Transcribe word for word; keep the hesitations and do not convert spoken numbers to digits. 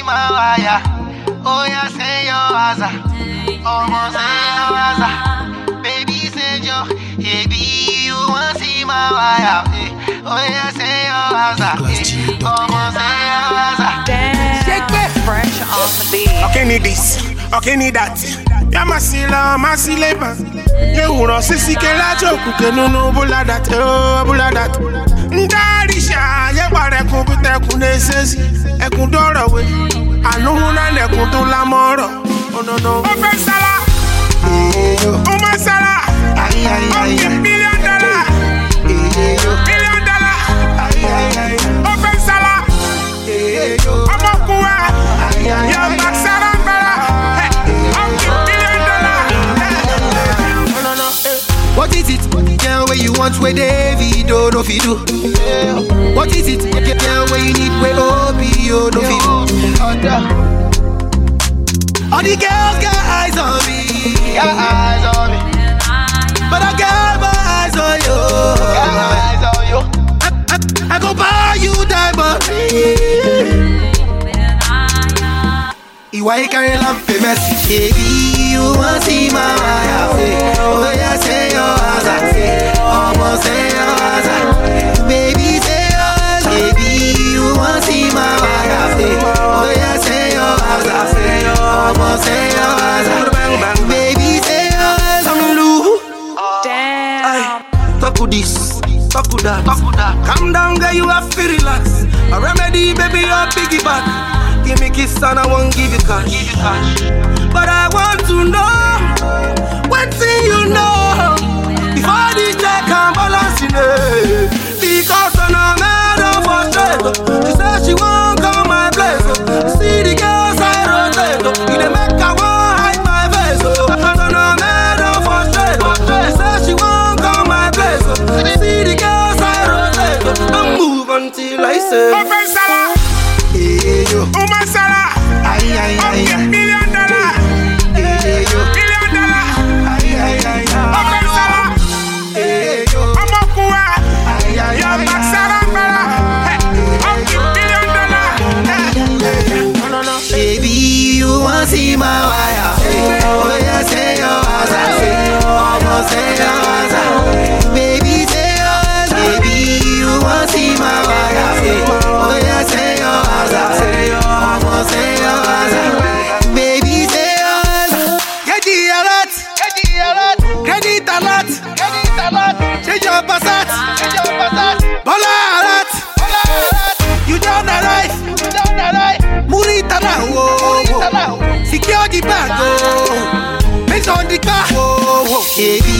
my wire. Oh yeah, say your waza. Almost say your waza. Baby, say your. Baby, you want see my wire. Oh yeah, say your waza. Almost say your waza. Shake me. Fresh on the beat. Okay, need this. Okay, need that. Yamasila, Masileba. You know, Sissy Kelajo, Kukenu, Bula that, oh, Bula that. Ndarisha, Yabare Kubita Kuneses, Ekundora way. I know Huna Nekutula Moro. Oh, no, no. Open Sala. Oh, my Sala. Okay, million dollar. Million dollar. Open Sala. Amakua. Yabak Sala. What is it? Girl, where you want where David oh no fi do. What is it? Girl, where you need where Obi oh no fi do. All the girls got eyes on me, got eyes on me. But I got my eyes on you, got my eyes on you. I, I, I go buy you diamond. Why you carry love famous? Baby, you want see my wire. Oh yeah, say your answer. Almost say your answer. Baby, say yours. Baby, you want see my wire. Oh yeah, say your answer. Almost say your answer. Baby, say yours. I'm Lou. Damn. Talk to this, talk to that, talk to that. Calm down, girl, you have to relax. A remedy, baby, your piggyback. Give me kiss and I won't give you cash. Give you cash. But I want to know what thing you know before the check and balance in it. Because I'm a man of frustrated. She said she won't come my place. See the girls I rotate. You dey make her want hide my face. Because I'm a man of frustrated. She said she won't come my place. See the girls I rotate. I move until I say. Open Sala. Uma Sala, ay ay ay, okay, million dollar, million dollar, ay ay ay, Open Sala, Amakua, Yabak Sala, okay, million dollar. No no no, baby, you want see my wire? Oh yeah, say your answer, almost say your answer. Baby, say yours, baby, you want see my wire? Oh yeah, say your answer. Say yours, baby, say yours. Get the alert, get the alert, credit alert, credit alert. Change your passat, change your passat. Bola alert, bola alert. You down the life, you down the life. Murita now, oh, secure the bag, oh. Based on the car, oh, baby,